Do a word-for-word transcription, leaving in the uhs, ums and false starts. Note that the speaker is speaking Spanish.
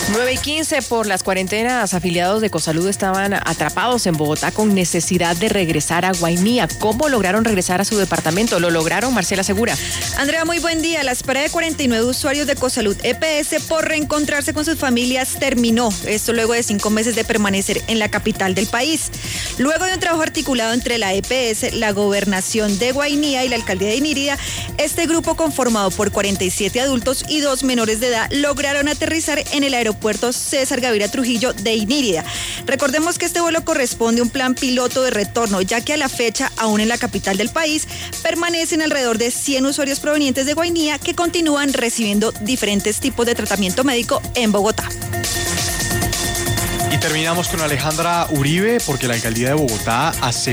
nueve y quince, por las cuarentenas, afiliados de Ecosalud estaban atrapados en Bogotá con necesidad de regresar a Guainía. ¿Cómo lograron regresar a su departamento? ¿Lo lograron? Marcela Segura. Andrea, muy buen día. La espera de cuarenta y nueve usuarios de Ecosalud E P S por reencontrarse con sus familias terminó. Esto luego de cinco meses de permanecer en la capital del país. Luego de un trabajo articulado entre la E P S, la Gobernación de Guainía y la Alcaldía de Inírida, este grupo, conformado por cuarenta y siete adultos y dos menores de edad, lograron aterrizar en el aeropuerto César Gaviria Trujillo de Inírida. Recordemos que este vuelo corresponde a un plan piloto de retorno, ya que a la fecha, aún en la capital del país, permanecen alrededor de cien usuarios provenientes de Guainía que continúan recibiendo diferentes tipos de tratamiento médico en Bogotá. Y terminamos con Alejandra Uribe, porque la Alcaldía de Bogotá asegura